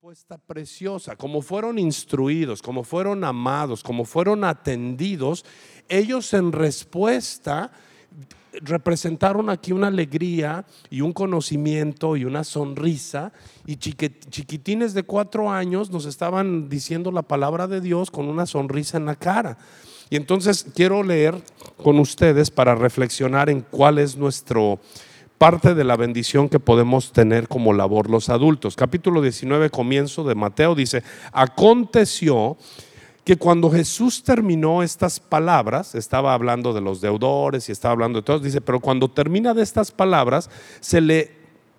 respuesta preciosa, como fueron instruidos, como fueron amados, como fueron atendidos, ellos en respuesta representaron aquí una alegría y un conocimiento y una sonrisa, y chiquitines de 4 años nos estaban diciendo la palabra de Dios con una sonrisa en la cara. Y entonces quiero leer con ustedes para reflexionar en cuál es nuestro parte de la bendición que podemos tener como labor los adultos. Capítulo 19, comienzo de Mateo, dice: aconteció que cuando Jesús terminó estas palabras, estaba hablando de los deudores y estaba hablando de todos, dice, pero cuando termina de estas palabras, se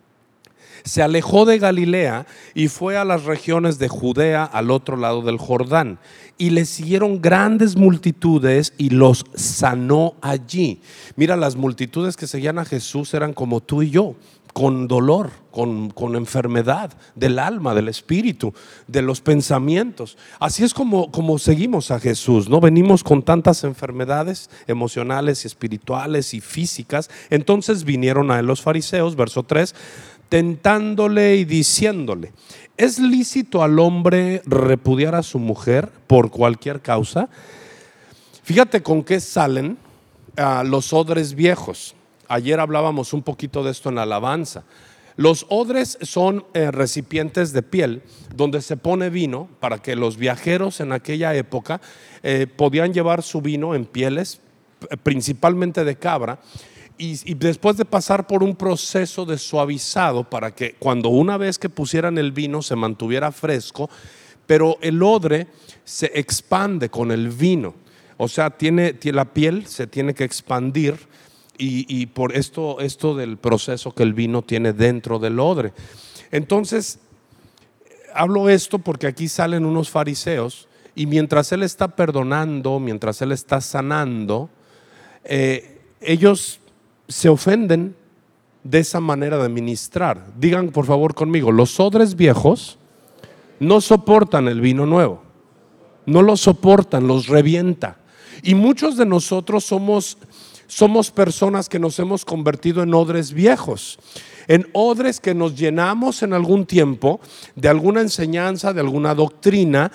alejó de Galilea y fue a las regiones de Judea, al otro lado del Jordán, y le siguieron grandes multitudes y los sanó allí. Mira, las multitudes que seguían a Jesús eran como tú y yo, con dolor, con enfermedad del alma, del espíritu, de los pensamientos. Así es como seguimos a Jesús, ¿no? Venimos con tantas enfermedades emocionales y espirituales y físicas. Entonces vinieron a él los fariseos, verso 3, tentándole y diciéndole: ¿es lícito al hombre repudiar a su mujer por cualquier causa? Fíjate con qué salen los odres viejos. Ayer hablábamos un poquito de esto en la alabanza. Los odres son recipientes de piel donde se pone vino para que los viajeros en aquella época podían llevar su vino en pieles, principalmente de cabra, y después de pasar por un proceso de suavizado para que cuando una vez que pusieran el vino se mantuviera fresco, pero el odre se expande con el vino, o sea, la piel se tiene que expandir, y por esto del proceso que el vino tiene dentro del odre. Entonces, hablo esto porque aquí salen unos fariseos y mientras él está perdonando, mientras él está sanando, ellos se ofenden de esa manera de ministrar. Digan por favor conmigo: los odres viejos no soportan el vino nuevo, no lo soportan, los revienta. Y muchos de nosotros somos personas que nos hemos convertido en odres viejos, en odres que nos llenamos en algún tiempo de alguna enseñanza, de alguna doctrina,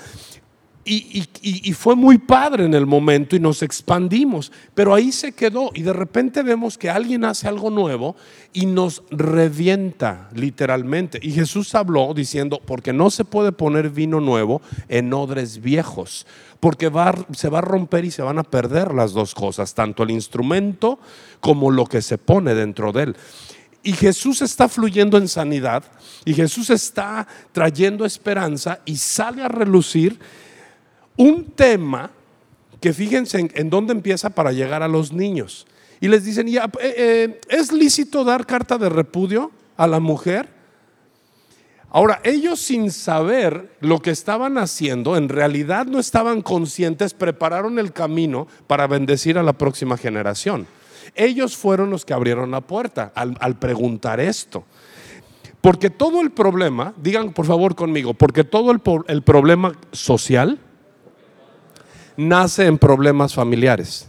y fue muy padre en el momento y nos expandimos, pero ahí se quedó, y de repente vemos que alguien hace algo nuevo y nos revienta literalmente. Y Jesús habló diciendo: porque no se puede poner vino nuevo en odres viejos, porque se va a romper y se van a perder las dos cosas, tanto el instrumento como lo que se pone dentro de él. Y Jesús está fluyendo en sanidad, y Jesús está trayendo esperanza, y sale a relucir un tema que fíjense en dónde empieza para llegar a los niños. Y les dicen: ¿es lícito dar carta de repudio a la mujer? Ahora, ellos, sin saber lo que estaban haciendo, en realidad no estaban conscientes, prepararon el camino para bendecir a la próxima generación. Ellos fueron los que abrieron la puerta al preguntar esto. Porque todo el problema, digan por favor conmigo, porque todo el problema social nace en problemas familiares.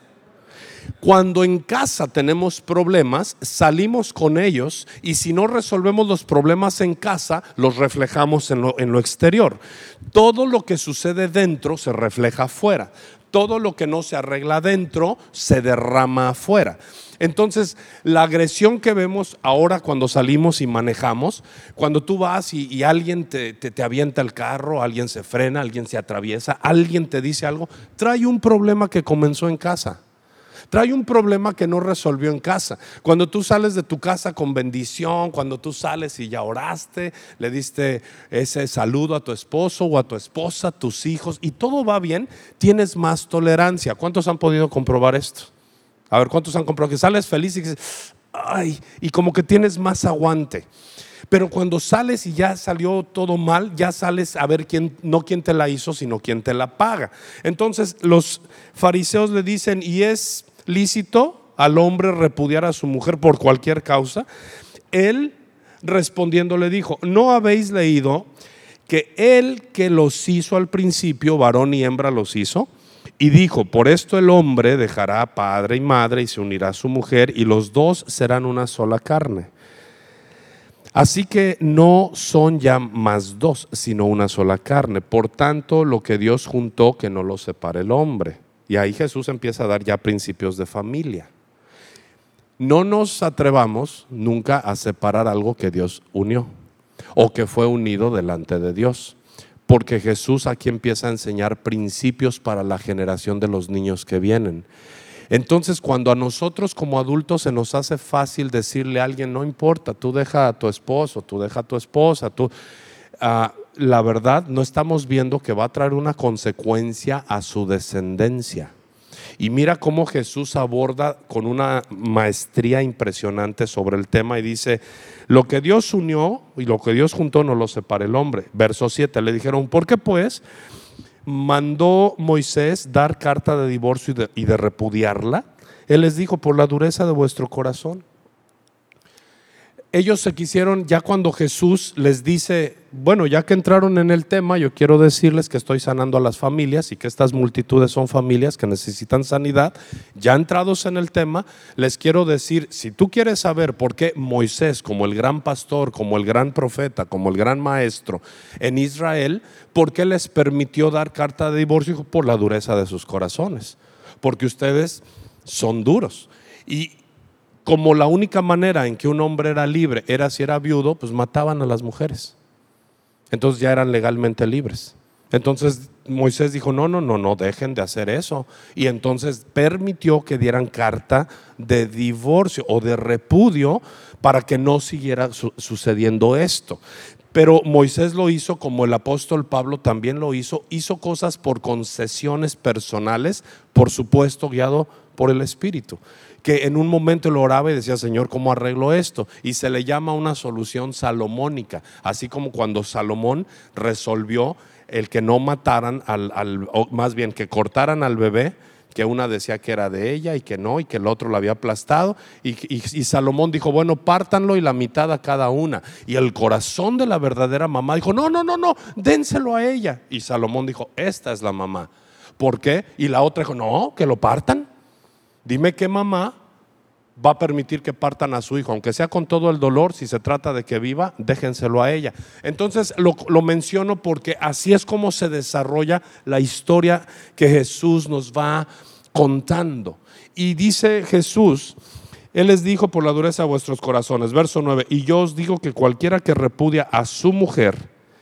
Cuando en casa tenemos problemas, salimos con ellos, y si no resolvemos los problemas en casa, los reflejamos en lo exterior. Todo lo que sucede dentro se refleja afuera. Todo lo que no se arregla dentro se derrama afuera. Entonces, la agresión que vemos ahora cuando salimos y manejamos, cuando tú vas y alguien te avienta el carro, alguien se frena, alguien se atraviesa, alguien te dice algo, trae un problema que comenzó en casa. Trae un problema que no resolvió en casa. Cuando tú sales de tu casa con bendición, cuando tú sales y ya oraste, le diste ese saludo a tu esposo o a tu esposa, tus hijos, y todo va bien, tienes más tolerancia. ¿Cuántos han podido comprobar esto? A ver, ¿cuántos han comprobado que sales feliz y dices, ay, y como que tienes más aguante? Pero cuando sales y ya salió todo mal, ya sales a ver no quién te la hizo, sino quién te la paga. Entonces los fariseos le dicen: ¿y es lícito al hombre repudiar a su mujer por cualquier causa? Él respondiendo le dijo: ¿no habéis leído que él que los hizo al principio, varón y hembra los hizo? Y dijo: por esto el hombre dejará padre y madre y se unirá a su mujer, y los dos serán una sola carne. Así que no son ya más dos, sino una sola carne. Por tanto, lo que Dios juntó, que no lo separe el hombre. Y ahí Jesús empieza a dar ya principios de familia. No nos atrevamos nunca a separar algo que Dios unió o que fue unido delante de Dios, porque Jesús aquí empieza a enseñar principios para la generación de los niños que vienen. Entonces, cuando a nosotros como adultos se nos hace fácil decirle a alguien, no importa, tú deja a tu esposo, tú deja a tu esposa, la verdad no estamos viendo que va a traer una consecuencia a su descendencia. Y mira cómo Jesús aborda con una maestría impresionante sobre el tema y dice, lo que Dios unió y lo que Dios juntó no lo separe el hombre. Verso 7, le dijeron, ¿por qué pues mandó Moisés dar carta de divorcio y de repudiarla? Él les dijo, por la dureza de vuestro corazón. Ellos se quisieron, ya cuando Jesús les dice, bueno, ya que entraron en el tema, yo quiero decirles que estoy sanando a las familias y que estas multitudes son familias que necesitan sanidad. Ya entrados en el tema, les quiero decir, si tú quieres saber por qué Moisés, como el gran pastor, como el gran profeta, como el gran maestro en Israel, ¿por qué les permitió dar carta de divorcio? Por la dureza de sus corazones, porque ustedes son duros. Y como la única manera en que un hombre era libre era si era viudo, pues mataban a las mujeres. Entonces ya eran legalmente libres. Entonces Moisés dijo, no, dejen de hacer eso. Y entonces permitió que dieran carta de divorcio o de repudio para que no siguiera sucediendo esto. Pero Moisés lo hizo como el apóstol Pablo también lo hizo cosas por concesiones personales, por supuesto guiado por el Espíritu, que en un momento lo oraba y decía, Señor, ¿cómo arreglo esto? Y se le llama una solución salomónica, así como cuando Salomón resolvió el que no mataran o más bien que cortaran al bebé, que una decía que era de ella y que no, y que el otro la había aplastado, y Salomón dijo, bueno, pártanlo y la mitad a cada una. Y el corazón de la verdadera mamá dijo, no, dénselo a ella. Y Salomón dijo, esta es la mamá. ¿Por qué? Y la otra dijo, no, que lo partan. Dime qué mamá va a permitir que partan a su hijo, aunque sea con todo el dolor. Si se trata de que viva, déjenselo a ella. Entonces lo menciono porque así es como se desarrolla la historia que Jesús nos va contando. Y dice Jesús, Él les dijo, por la dureza de vuestros corazones. Verso 9, y yo os digo que cualquiera que repudia a su mujer,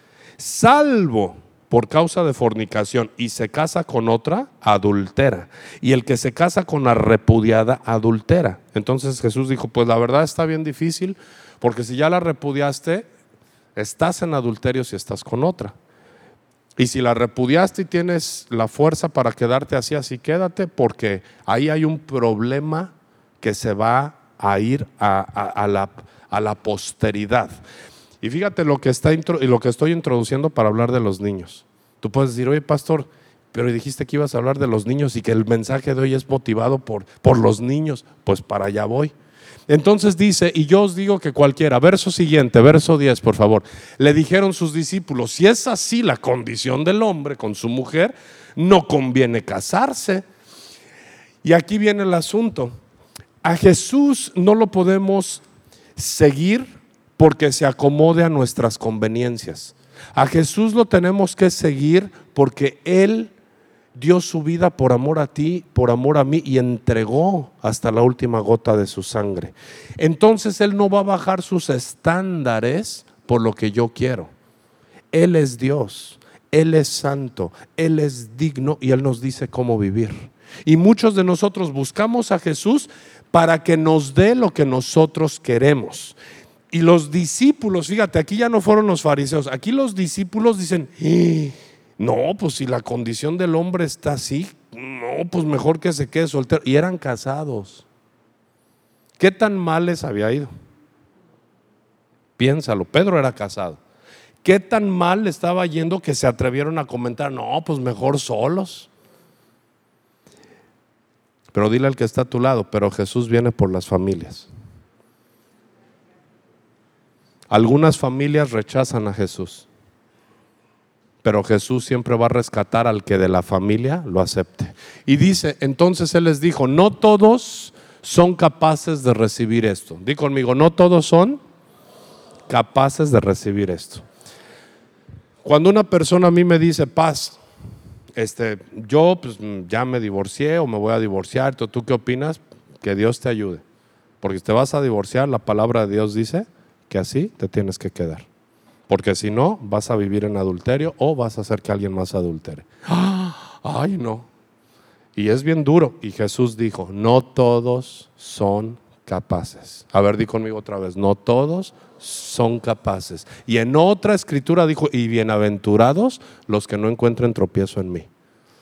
salvo por causa de fornicación, y se casa con otra, adultera. Y el que se casa con la repudiada, adultera. Entonces Jesús dijo, pues la verdad está bien difícil, porque si ya la repudiaste, estás en adulterio si estás con otra. Y si la repudiaste y tienes la fuerza para quedarte así quédate, porque ahí hay un problema que se va a ir a la posteridad. Y fíjate lo que estoy introduciendo para hablar de los niños. Tú puedes decir, oye pastor, pero dijiste que ibas a hablar de los niños y que el mensaje de hoy es motivado por los niños. Pues para allá voy. Entonces dice, y yo os digo que cualquiera, verso siguiente, verso 10 por favor, le dijeron sus discípulos, si es así la condición del hombre con su mujer, no conviene casarse. Y aquí viene el asunto. A Jesús no lo podemos seguir porque se acomode a nuestras conveniencias. A Jesús lo tenemos que seguir porque Él dio su vida por amor a ti, por amor a mí, y entregó hasta la última gota de su sangre. Entonces Él no va a bajar sus estándares por lo que yo quiero. Él es Dios, Él es santo, Él es digno y Él nos dice cómo vivir. Y muchos de nosotros buscamos a Jesús para que nos dé lo que nosotros queremos. Y los discípulos, fíjate, aquí ya no fueron los fariseos, aquí los discípulos dicen, no, pues si la condición del hombre está así, no, pues mejor que se quede soltero. Y eran casados. ¿Qué tan mal les había ido? Piénsalo, Pedro era casado. ¿Qué tan mal le estaba yendo que se atrevieron a comentar, no, pues mejor solos? Pero dile al que está a tu lado, pero Jesús viene por las familias. Algunas familias rechazan a Jesús, pero Jesús siempre va a rescatar al que de la familia lo acepte. Y dice, entonces Él les dijo, no todos son capaces de recibir esto. Di conmigo, no todos son capaces de recibir esto. Cuando una persona a mí me dice, Paz, yo pues ya me divorcié o me voy a divorciar, ¿tú qué opinas? Que Dios te ayude, porque si te vas a divorciar, la palabra de Dios dice que así te tienes que quedar, porque si no vas a vivir en adulterio o vas a hacer que alguien más adultere. Ay, no. Y es bien duro. Y Jesús dijo, no todos son capaces. A ver, di conmigo otra vez, no todos son capaces. Y en otra escritura dijo, y bienaventurados los que no encuentren tropiezo en mí.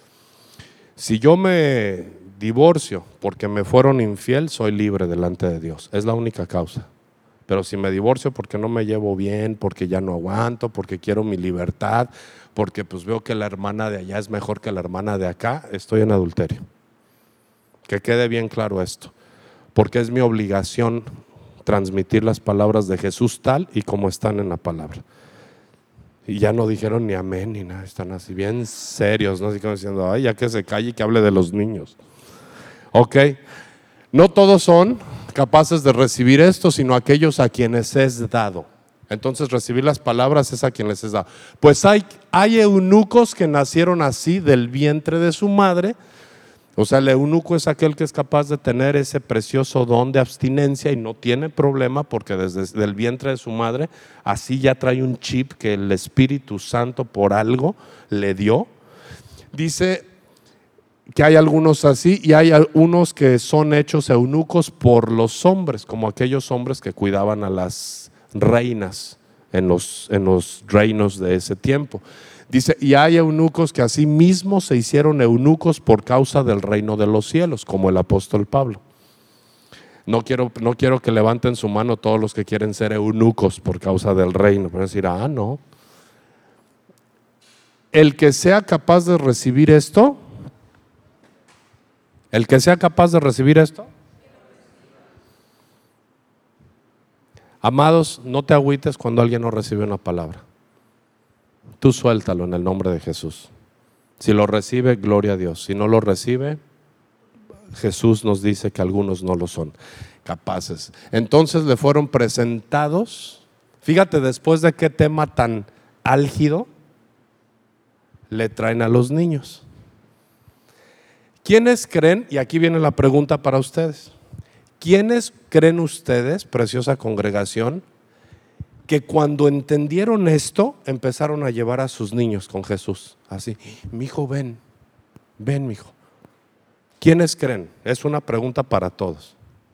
Si yo me divorcio porque me fueron infiel, soy libre delante de Dios. Es la única causa. Pero si me divorcio porque no me llevo bien, porque ya no aguanto, porque quiero mi libertad, porque pues veo que la hermana de allá es mejor que la hermana de acá, estoy en adulterio. Que quede bien claro esto, porque es mi obligación transmitir las palabras de Jesús tal y como están en la palabra. Y ya no dijeron ni amén ni nada, están así bien serios, ¿no? Así como diciendo, ay, ya que se calle y que hable de los niños. Ok, no todos son capaces de recibir esto, sino aquellos a quienes es dado. Entonces recibir las palabras es a quienes es dado. Pues hay eunucos que nacieron así del vientre de su madre. O sea, el eunuco es aquel que es capaz de tener ese precioso don de abstinencia y no tiene problema porque desde el vientre de su madre así ya trae un chip que el Espíritu Santo por algo le dio. Dice que hay algunos así y hay unos que son hechos eunucos por los hombres, como aquellos hombres que cuidaban a las reinas en los reinos de ese tiempo. Dice, y hay eunucos que así mismo se hicieron eunucos por causa del reino de los cielos, como el apóstol Pablo. No quiero que levanten su mano todos los que quieren ser eunucos por causa del reino, pero decir, no. El que sea capaz de recibir esto, amados, no te agüites cuando alguien no recibe una palabra. Tú suéltalo en el nombre de Jesús. Si lo recibe, gloria a Dios. Si no lo recibe, Jesús nos dice que algunos no lo son capaces. Entonces le fueron presentados. Fíjate después de qué tema tan álgido le traen a los niños. ¿Quiénes creen? Y aquí viene la pregunta para ustedes. ¿Quiénes creen ustedes, preciosa congregación, que cuando entendieron esto empezaron a llevar a sus niños con Jesús? Así, mi hijo, ven, mi hijo. ¿Quiénes creen? Es una pregunta para todos.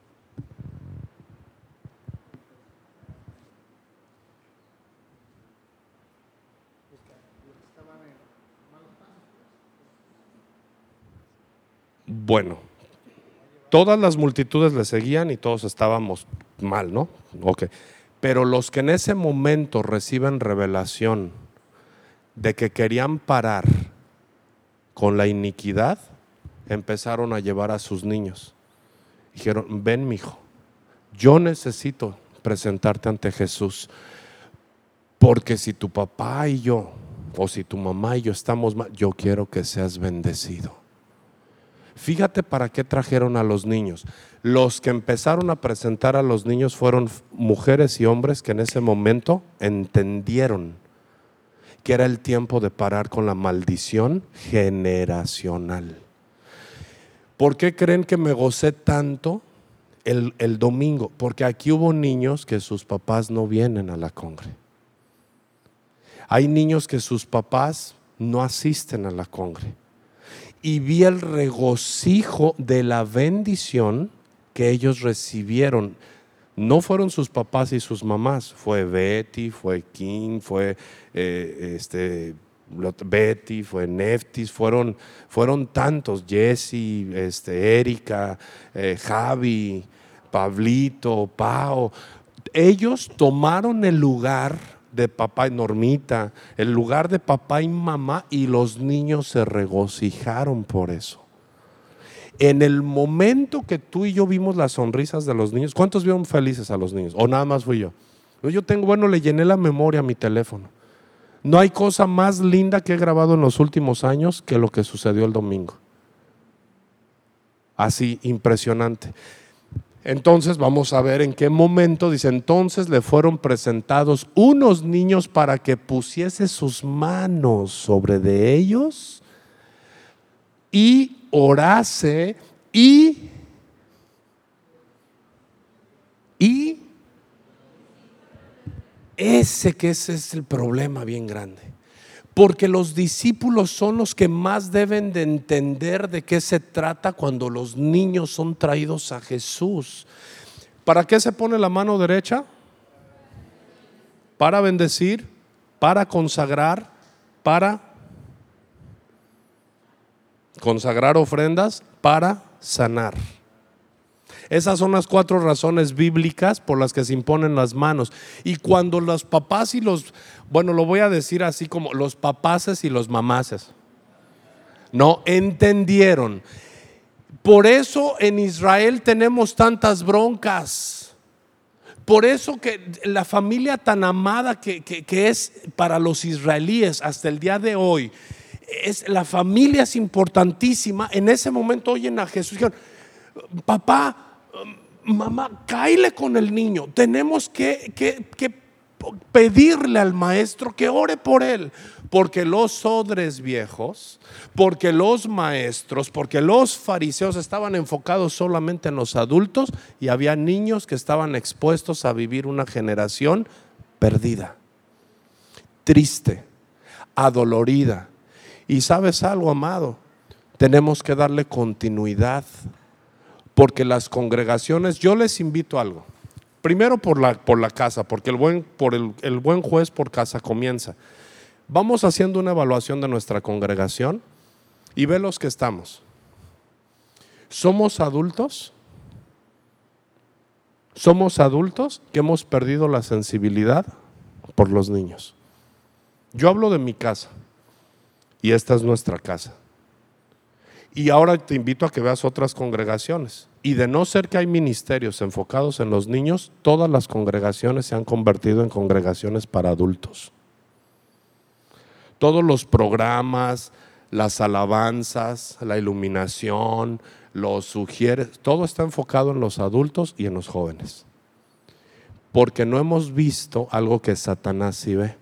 Bueno, todas las multitudes le seguían y todos estábamos mal, ¿no? Ok. Pero los que en ese momento reciben revelación de que querían parar con la iniquidad, empezaron a llevar a sus niños. Dijeron, ven, mijo, yo necesito presentarte ante Jesús, porque si tu papá y yo, o si tu mamá y yo estamos mal, yo quiero que seas bendecido. Fíjate para qué trajeron a los niños. Los que empezaron a presentar a los niños fueron mujeres y hombres que en ese momento entendieron que era el tiempo de parar con la maldición generacional. ¿Por qué creen que me gocé tanto el domingo? Porque aquí hubo niños que sus papás no vienen a la congre. Hay niños que sus papás no asisten a la congre. Y vi el regocijo de la bendición que ellos recibieron. No fueron sus papás y sus mamás, fue Betty, fue King, fue Betty, fue Neftis, fueron tantos, Jesse, Erika, Javi, Pablito, Pao. Ellos tomaron el lugar de papá y Normita, el lugar de papá y mamá, y los niños se regocijaron por eso. En el momento que tú y yo vimos las sonrisas de los niños, ¿cuántos vieron felices a los niños? ¿O nada más fui yo? Le llené la memoria a mi teléfono. No hay cosa más linda que he grabado en los últimos años que lo que sucedió el domingo. Así, impresionante. Entonces vamos a ver en qué momento. Dice, entonces le fueron presentados unos niños para que pusiese sus manos sobre de ellos y orase y ese es el problema bien grande. Porque los discípulos son los que más deben de entender de qué se trata cuando los niños son traídos a Jesús. ¿Para qué se pone la mano derecha? Para bendecir, para consagrar, para consagrar ofrendas, para sanar. Esas son las 4 razones bíblicas por las que se imponen las manos. Y cuando los papás y los, bueno, lo voy a decir así como los papaces y los mamaces, no entendieron. Por eso en Israel tenemos tantas broncas. Por eso que la familia tan amada que es para los israelíes hasta el día de hoy, la familia es importantísima. En ese momento oyen a Jesús y dijeron, papá, mamá, cáele con el niño. Tenemos que pedirle al maestro que ore por él. Porque los odres viejos, porque los maestros, porque los fariseos estaban enfocados solamente en los adultos y había niños que estaban expuestos a vivir una generación perdida, triste, adolorida. Y sabes algo, amado, tenemos que darle continuidad. Porque las congregaciones, yo les invito a algo. Primero por la casa, porque el buen juez por casa comienza. Vamos haciendo una evaluación de nuestra congregación y ve los que estamos. ¿Somos adultos? ¿Somos adultos que hemos perdido la sensibilidad por los niños? Yo hablo de mi casa y esta es nuestra casa. Y ahora te invito a que veas otras congregaciones. Y de no ser que hay ministerios enfocados en los niños, todas las congregaciones se han convertido en congregaciones para adultos. Todos los programas, las alabanzas, la iluminación, los sugieres, todo está enfocado en los adultos y en los jóvenes. Porque no hemos visto algo que Satanás sí ve.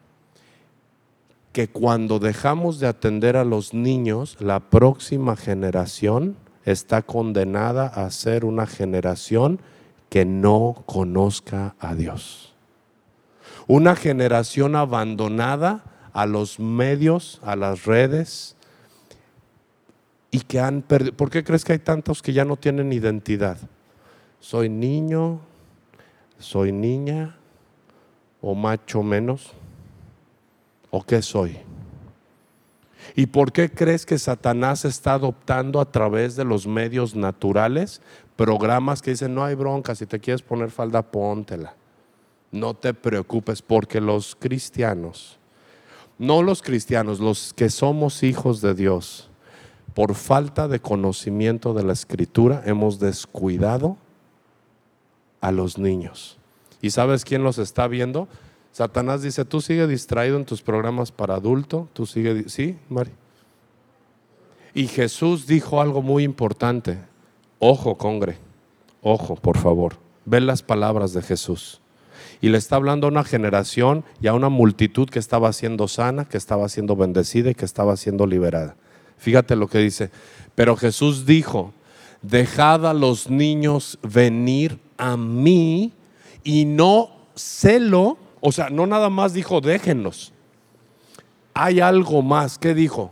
Que cuando dejamos de atender a los niños, la próxima generación está condenada a ser una generación que no conozca a Dios. Una generación abandonada a los medios, a las redes, y que han perdido. ¿Por qué crees que hay tantos que ya no tienen identidad? Soy niño, soy niña, o macho menos. ¿O qué soy? ¿Y por qué crees que Satanás está adoptando a través de los medios naturales programas que dicen no hay bronca, si te quieres poner falda póntela, no te preocupes? Porque los cristianos, no los cristianos, los que somos hijos de Dios, por falta de conocimiento de la Escritura hemos descuidado a los niños. ¿Y sabes quién los está viendo? Satanás dice, tú sigue distraído en tus programas para adulto, tú sigue, ¿sí, Mari? Y Jesús dijo algo muy importante. Ojo, congre, ojo, por favor, ven las palabras de Jesús. Y le está hablando a una generación y a una multitud que estaba siendo sana, que estaba siendo bendecida y que estaba siendo liberada. Fíjate lo que dice, pero Jesús dijo, dejad a los niños venir a mí y no celo. O sea, no nada más dijo déjenlos. Hay algo más. ¿Qué dijo?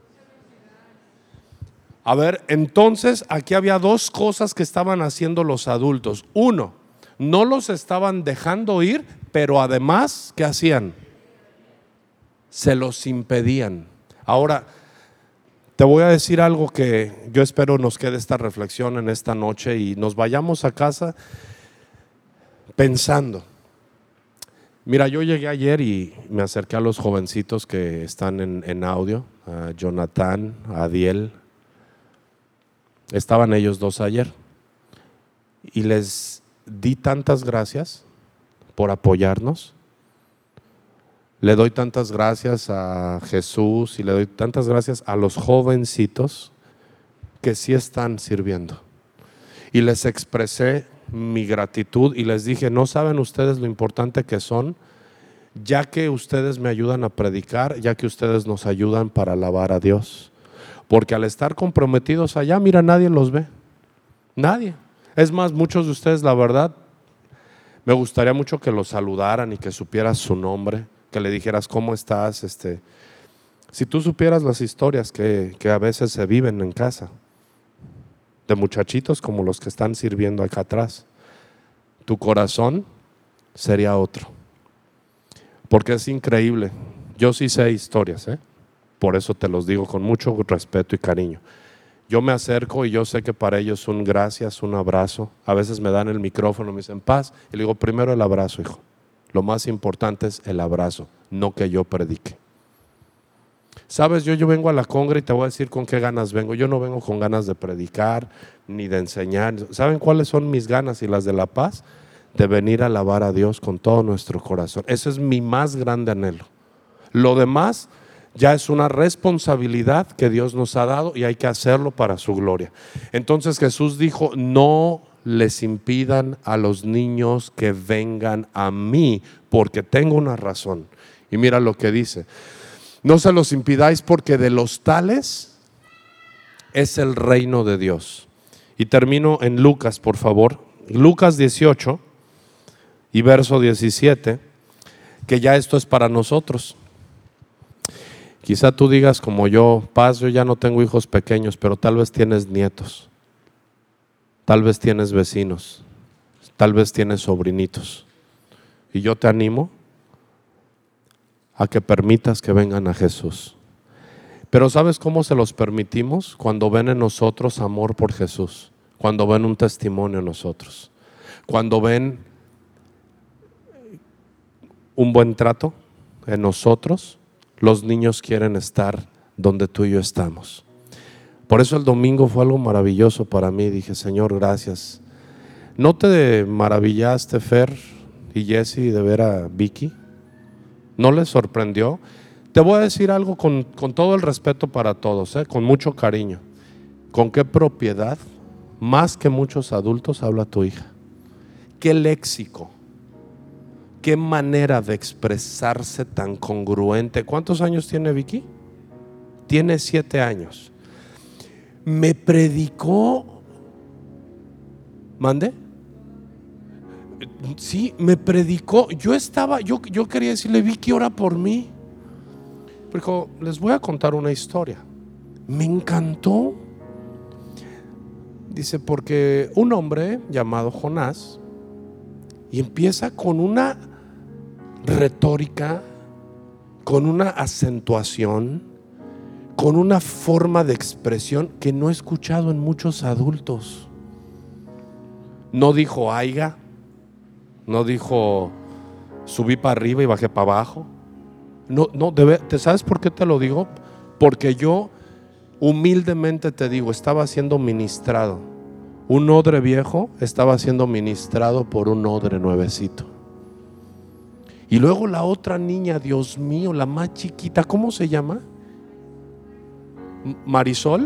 A ver, entonces aquí había 2 cosas que estaban haciendo los adultos. Uno, no los estaban dejando ir, pero además, ¿qué hacían? Se los impedían. Ahora, te voy a decir algo que yo espero nos quede esta reflexión en esta noche y nos vayamos a casa pensando. Mira, yo llegué ayer y me acerqué a los jovencitos que están en audio, a Jonathan, a Adiel. Estaban ellos 2 ayer y les di tantas gracias por apoyarnos. Le doy tantas gracias a Jesús y le doy tantas gracias a los jovencitos que sí están sirviendo. y les expresé mi gratitud y les dije, no saben ustedes lo importante que son, ya que ustedes me ayudan a predicar, ya que ustedes nos ayudan para alabar a Dios. Porque al estar comprometidos allá, mira, nadie los ve, nadie. Es más, muchos de ustedes, la verdad, me gustaría mucho que los saludaran y que supieras su nombre, que le dijeras cómo estás. Si tú supieras las historias que a veces se viven en casa, de muchachitos como los que están sirviendo acá atrás, tu corazón sería otro. Porque es increíble. Yo sí sé historias, por eso te los digo con mucho respeto y cariño. Yo me acerco y yo sé que para ellos un gracias, un abrazo. A veces me dan el micrófono, me dicen paz, y le digo, primero el abrazo, hijo. Lo más importante es el abrazo, no que yo predique. Sabes, yo vengo a la Congra y te voy a decir con qué ganas vengo. Yo no vengo con ganas de predicar ni de enseñar. ¿Saben cuáles son mis ganas y las de La Paz? De venir a alabar a Dios con todo nuestro corazón. Ese es mi más grande anhelo. Lo demás ya es una responsabilidad que Dios nos ha dado y hay que hacerlo para su gloria. Entonces Jesús dijo, no les impidan a los niños que vengan a mí, porque tengo una razón. Y mira lo que dice. No se los impidáis, porque de los tales es el reino de Dios. Y termino en Lucas, por favor. Lucas 18 y verso 17, que ya esto es para nosotros. Quizá tú digas como yo, Paz, yo ya no tengo hijos pequeños, pero tal vez tienes nietos, tal vez tienes vecinos, tal vez tienes sobrinitos. Y yo te animo a que permitas que vengan a Jesús. Pero ¿sabes cómo se los permitimos? Cuando ven en nosotros amor por Jesús, cuando ven un testimonio en nosotros, cuando ven un buen trato en nosotros. Los niños quieren estar donde tú y yo estamos. Por eso el domingo fue algo maravilloso para mí. Dije, Señor, gracias. ¿No te maravillaste, Fer y Jessy, de ver a Vicky? ¿No les sorprendió? Te voy a decir algo con todo el respeto para todos, con mucho cariño. ¿Con qué propiedad, más que muchos adultos, habla tu hija? ¿Qué léxico? ¿Qué manera de expresarse tan congruente? ¿Cuántos años tiene Vicky? Tiene 7 años. Me predicó. ¿Mande? Sí, me predicó. Yo quería decirle, Vicky, ora por mí. Pero les voy a contar una historia. Me encantó. Dice, porque un hombre llamado Jonás, y empieza con una retórica, con una acentuación, con una forma de expresión que no he escuchado en muchos adultos. No dijo aiga, no dijo subí para arriba y bajé para abajo. No, ¿te sabes por qué te lo digo? Porque yo humildemente te digo, estaba siendo ministrado. Un odre viejo estaba siendo ministrado por un odre nuevecito. Y luego la otra niña, Dios mío, la más chiquita, ¿cómo se llama? Marisol.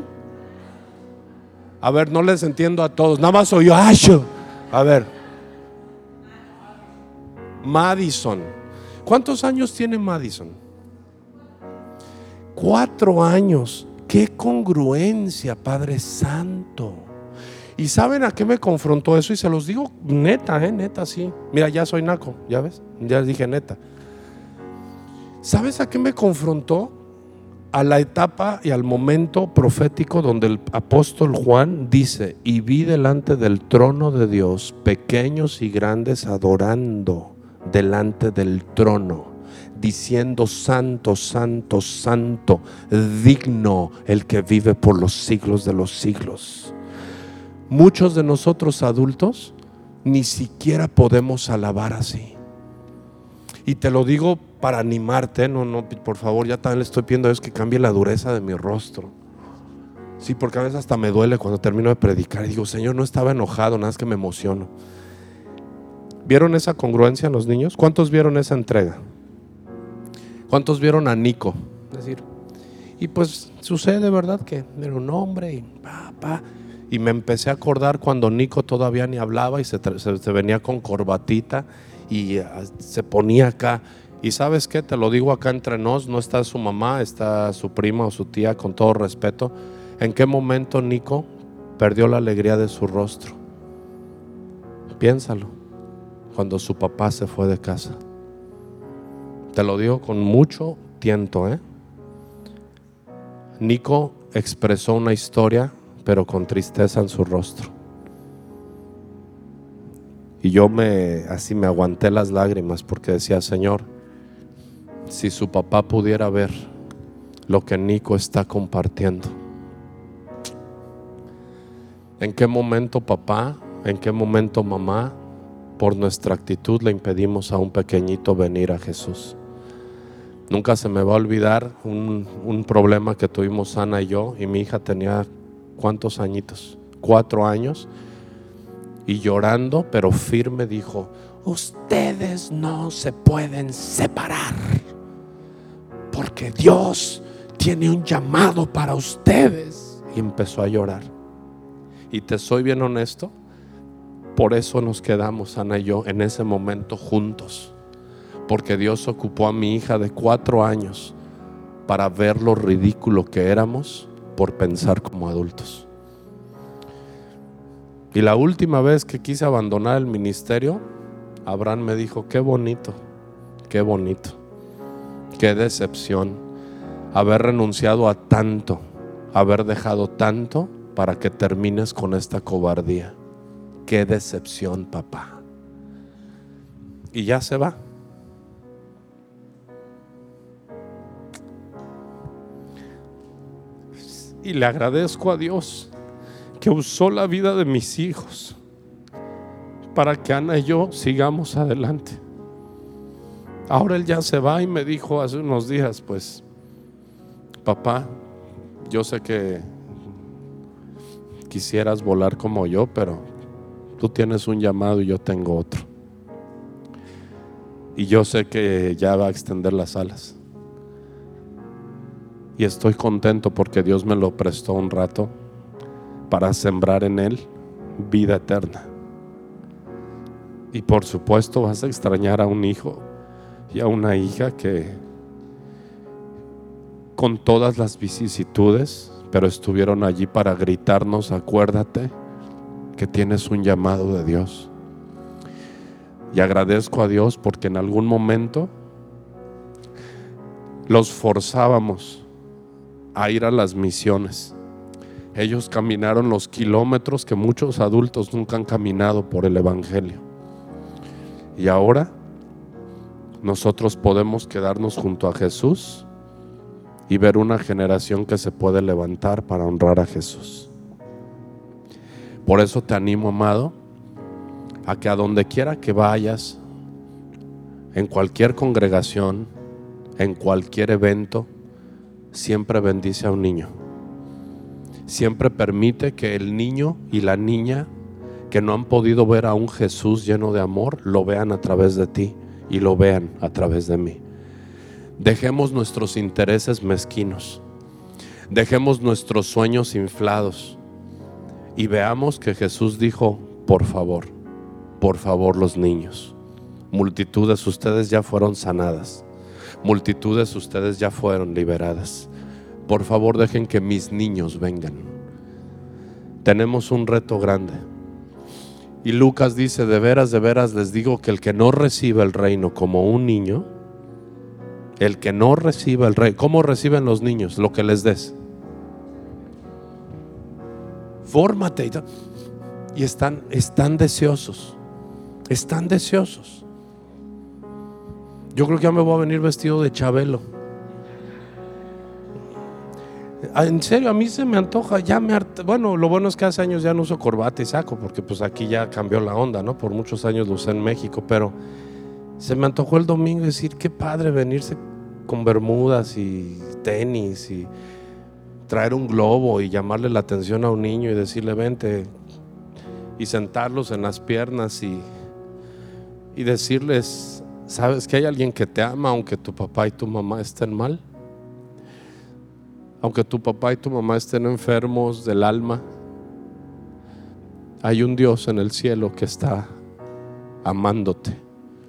A ver, no les entiendo a todos, nada más soy yo. A ver, Madison. ¿Cuántos años tiene Madison? 4 años. Qué congruencia, Padre Santo. ¿Y saben a qué me confrontó eso? Y se los digo neta, neta, sí. Mira, ya soy naco, ya ves, ya les dije neta. ¿Sabes a qué me confrontó? A la etapa y al momento profético donde el apóstol Juan dice, y vi delante del trono de Dios pequeños y grandes adorando delante del trono, diciendo, santo, santo, santo, digno el que vive por los siglos de los siglos. Muchos de nosotros adultos ni siquiera podemos alabar así. Y te lo digo para animarte, no, por favor, ya también le estoy pidiendo a Dios que cambie la dureza de mi rostro. Sí, porque a veces hasta me duele cuando termino de predicar y digo, Señor, no estaba enojado, nada más que me emociono. ¿Vieron esa congruencia en los niños? ¿Cuántos vieron esa entrega? ¿Cuántos vieron a Nico? Es decir, y pues sucede, ¿verdad? Que era un hombre y Y me empecé a acordar cuando Nico todavía ni hablaba y se venía con corbatita y se ponía acá. Y ¿sabes qué? Te lo digo acá entre nos, no está su mamá, está su prima o su tía, con todo respeto. ¿En qué momento Nico perdió la alegría de su rostro? Piénsalo. Cuando su papá se fue de casa. Te lo digo con mucho tiento, Nico expresó una historia, pero con tristeza en su rostro. Y yo así me aguanté las lágrimas, porque decía: Señor, si su papá pudiera ver lo que Nico está compartiendo. ¿En qué momento papá, en qué momento mamá, por nuestra actitud le impedimos a un pequeñito venir a Jesús? Nunca se me va a olvidar un problema que tuvimos Ana y yo, y mi hija tenía ¿cuántos añitos? 4 años, y llorando pero firme dijo: ustedes no se pueden separar, porque Dios tiene un llamado para ustedes. Y empezó a llorar. Y te soy bien honesto, por eso nos quedamos Ana y yo en ese momento juntos, porque Dios ocupó a mi hija de 4 años para ver lo ridículo que éramos por pensar como adultos. Y la última vez que quise abandonar el ministerio, Abraham me dijo: qué bonito, qué bonito, qué decepción haber renunciado a tanto, haber dejado tanto para que termines con esta cobardía. Qué decepción, papá. Y ya se va. Y le agradezco a Dios que usó la vida de mis hijos para que Ana y yo sigamos adelante. Ahora él ya se va y me dijo hace unos días: pues papá, yo sé que quisieras volar como yo, pero tú tienes un llamado y yo tengo otro. Y yo sé que ya va a extender las alas. Y estoy contento porque Dios me lo prestó un rato para sembrar en él vida eterna. Y por supuesto vas a extrañar a un hijo y a una hija que, con todas las vicisitudes, pero estuvieron allí para gritarnos: acuérdate que tienes un llamado de Dios. Y agradezco a Dios porque en algún momento los forzábamos a ir a las misiones. Ellos caminaron los kilómetros que muchos adultos nunca han caminado por el evangelio. Y ahora nosotros podemos quedarnos junto a Jesús y ver una generación que se puede levantar para honrar a Jesús. Por eso te animo, amado, a que a donde quiera que vayas, en cualquier congregación, en cualquier evento, siempre bendice a un niño. Siempre permite que el niño y la niña que no han podido ver a un Jesús lleno de amor, lo vean a través de ti y lo vean a través de mí. Dejemos nuestros intereses mezquinos, dejemos nuestros sueños inflados y veamos que Jesús dijo: por favor los niños. Multitudes ustedes ya fueron sanadas, multitudes ustedes ya fueron liberadas. Por favor, dejen que mis niños vengan. Tenemos un reto grande. Y Lucas dice: de veras les digo que el que no reciba el reino como un niño, el que no reciba el reino, ¿cómo reciben los niños? Lo que les des. Fórmate. Y están deseosos. Están deseosos. Yo creo que ya me voy a venir vestido de Chabelo. En serio, a mí se me antoja. Bueno, lo bueno es que hace años ya no uso corbata y saco, porque pues aquí ya cambió la onda, ¿no? Por muchos años lo usé en México, pero se me antojó el domingo decir: qué padre venirse con bermudas y tenis y traer un globo y llamarle la atención a un niño y decirle: vente, y sentarlos en las piernas y decirles: ¿sabes que hay alguien que te ama aunque tu papá y tu mamá estén mal? Aunque tu papá y tu mamá estén enfermos del alma, hay un Dios en el cielo que está amándote.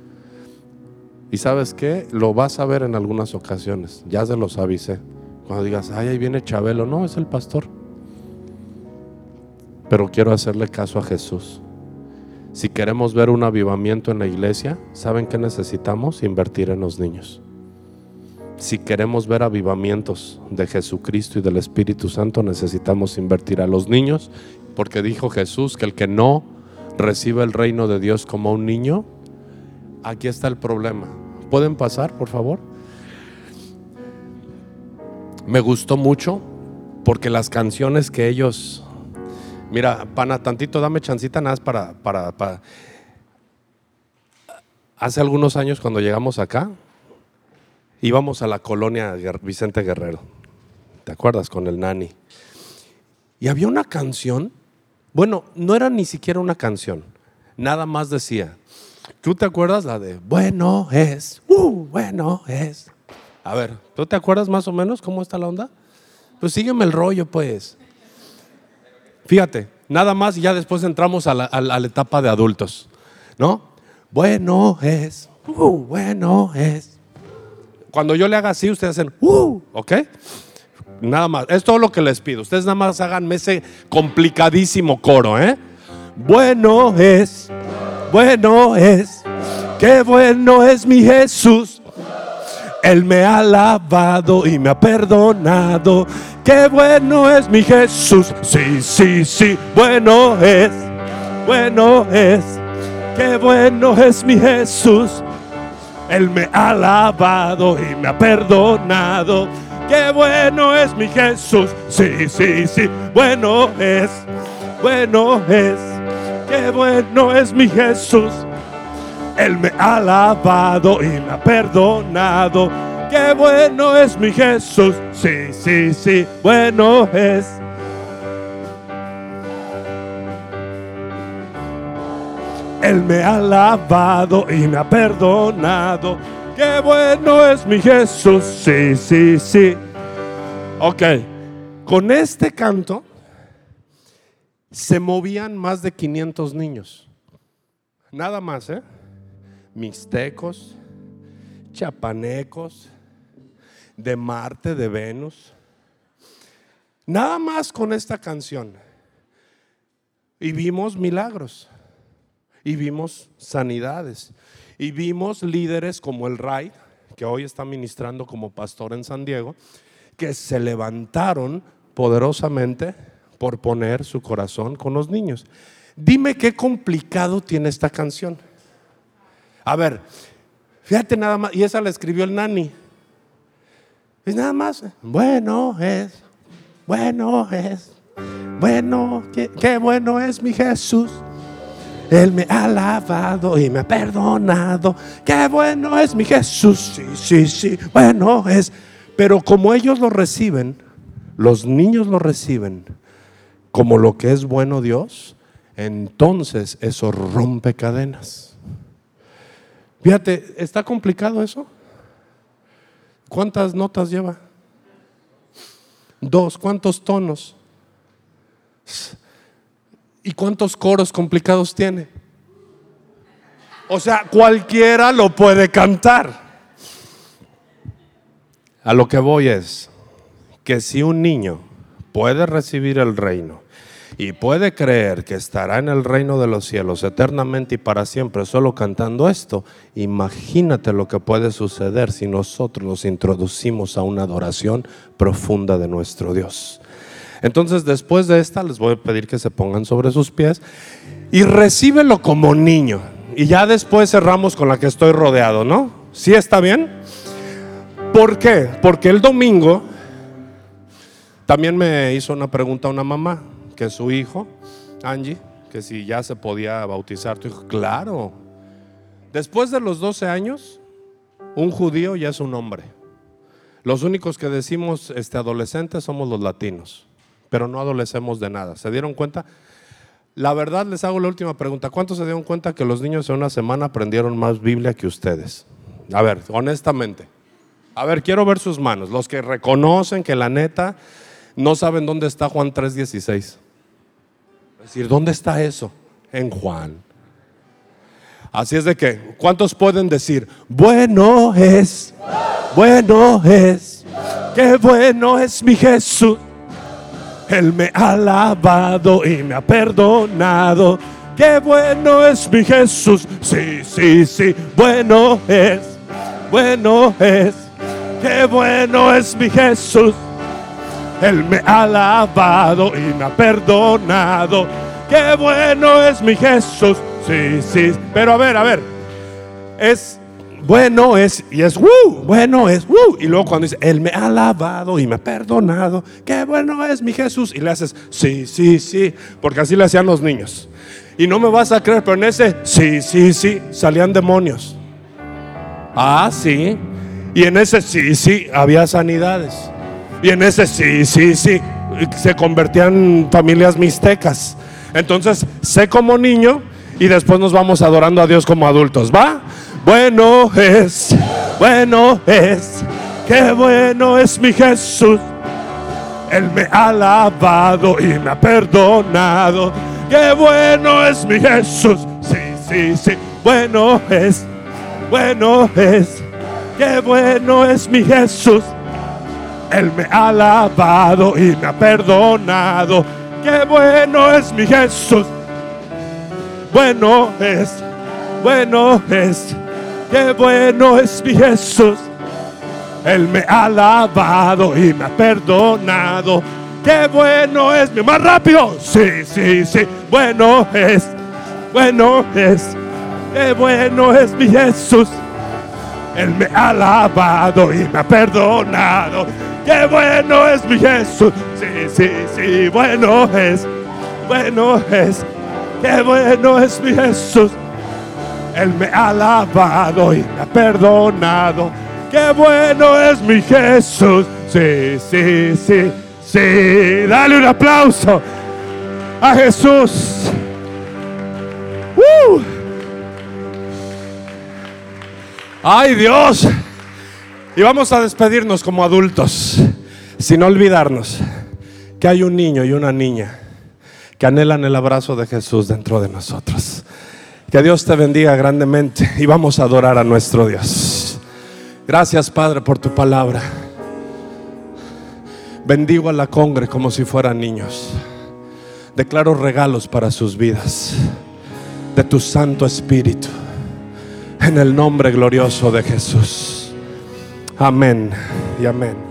Y ¿sabes qué? Lo vas a ver en algunas ocasiones. Ya se los avisé. Cuando digas, ay, ahí viene Chabelo. No, es el pastor. Pero quiero hacerle caso a Jesús. Si queremos ver un avivamiento en la iglesia, ¿saben qué necesitamos? Invertir en los niños. Si queremos ver avivamientos de Jesucristo y del Espíritu Santo, necesitamos invertir a los niños, porque dijo Jesús que el que no recibe el reino de Dios como un niño, aquí está el problema. ¿Pueden pasar, por favor? Me gustó mucho porque las canciones que ellos... Mira, pana, tantito dame chancita nada más para... Hace algunos años cuando llegamos acá, íbamos a la colonia Vicente Guerrero. ¿Te acuerdas? Con el Nani. Y había una canción, bueno, no era ni siquiera una canción, nada más decía, ¿tú te acuerdas la de bueno es, bueno es? A ver, ¿tú te acuerdas más o menos cómo está la onda? Pues sígueme el rollo, pues. Fíjate, nada más y ya después entramos a la etapa de adultos, ¿no? Bueno es, bueno es. Cuando yo le haga así, ustedes hacen, ¿ok? Nada más, es todo lo que les pido. Ustedes nada más háganme ese complicadísimo coro, ¿eh? Bueno es, qué bueno es mi Jesús. Él me ha lavado y me ha perdonado. Qué bueno es mi Jesús. Sí, sí, sí, bueno es, qué bueno es mi Jesús. Él me ha lavado y me ha perdonado. Qué bueno es mi Jesús. Sí, sí, sí, bueno es, qué bueno es mi Jesús. Él me ha lavado y me ha perdonado. Qué bueno es mi Jesús. Sí, sí, sí, bueno es. Él me ha lavado y me ha perdonado. Qué bueno es mi Jesús. Sí, sí, sí. Ok, con este canto se movían más de 500 niños. Nada más, mixtecos, chapanecos, de Marte, de Venus. Nada más con esta canción. Y vimos milagros. Y vimos sanidades. Y vimos líderes como el Ray, que hoy está ministrando como pastor en San Diego, que se levantaron poderosamente por poner su corazón con los niños. Dime qué complicado tiene esta canción. A ver, fíjate nada más, y esa la escribió el Nani. Es nada más, bueno, qué bueno es mi Jesús. Él me ha lavado y me ha perdonado. Qué bueno es mi Jesús. Sí, sí, sí, bueno es. Pero como ellos lo reciben, los niños lo reciben como lo que es bueno Dios, entonces eso rompe cadenas. Fíjate, ¿está complicado eso? ¿Cuántas notas lleva? 2, ¿cuántos tonos? ¿Y cuántos coros complicados tiene? O sea, cualquiera lo puede cantar. A lo que voy es que si un niño puede recibir el reino y puede creer que estará en el reino de los cielos eternamente y para siempre solo cantando esto, imagínate lo que puede suceder si nosotros nos introducimos a una adoración profunda de nuestro Dios. Entonces, después de esta, les voy a pedir que se pongan sobre sus pies y recíbelo como niño. Y ya después cerramos con la que estoy rodeado, ¿no? ¿Sí está bien? ¿Por qué? Porque el domingo también me hizo una pregunta una mamá, que su hijo, Angie, que si ya se podía bautizar tu hijo. Claro. Después de los 12 años, un judío ya es un hombre. Los únicos que decimos adolescentes somos los latinos, pero no adolecemos de nada. ¿Se dieron cuenta? La verdad, les hago la última pregunta. ¿Cuántos se dieron cuenta que los niños en una semana aprendieron más Biblia que ustedes? A ver, honestamente. A ver, quiero ver sus manos. Los que reconocen que la neta no saben dónde está Juan 3:16. decir, ¿dónde está eso? En Juan. Así es de que, ¿cuántos pueden decir, bueno es, qué bueno es mi Jesús? Él me ha lavado y me ha perdonado. Qué bueno es mi Jesús. Sí, sí, sí, bueno es, qué bueno es mi Jesús. Él me ha lavado y me ha perdonado. Qué bueno es mi Jesús. Sí, sí, pero a ver, es bueno es y es bueno es y luego cuando dice Él me ha lavado y me ha perdonado, qué bueno es mi Jesús, y le haces sí, sí, sí, porque así le hacían los niños. Y no me vas a creer, pero en ese sí, sí, sí salían demonios. Ah, sí. Y en ese sí, sí había sanidades. Y en ese sí, sí, sí se convertían familias mixtecas. Entonces sé como niño y después nos vamos adorando a Dios como adultos, ¿va? Bueno es, qué bueno es mi Jesús. Él me ha lavado y me ha perdonado. Qué bueno es mi Jesús. Sí, sí, sí, bueno es, qué bueno es mi Jesús. Él me ha lavado y me ha perdonado. Qué bueno es mi Jesús. Bueno es, qué bueno es mi Jesús. Él me ha lavado y me ha perdonado. Qué bueno es mi, más rápido. Sí, sí, sí, bueno es, qué bueno es mi Jesús. Él me ha lavado y me ha perdonado. Qué bueno es mi Jesús. Sí, sí, sí, bueno es, qué bueno es mi Jesús. Él me ha lavado y me ha perdonado. Qué bueno es mi Jesús. Sí, sí, sí, sí. Dale un aplauso a Jesús. Ay, Dios. Y vamos a despedirnos como adultos, sin olvidarnos que hay un niño y una niña que anhelan el abrazo de Jesús dentro de nosotros. Que Dios te bendiga grandemente y vamos a adorar a nuestro Dios. Gracias, Padre, por tu palabra. Bendigo a la congre como si fueran niños. Declaro regalos para sus vidas de tu Santo Espíritu, en el nombre glorioso de Jesús. Amén y amén.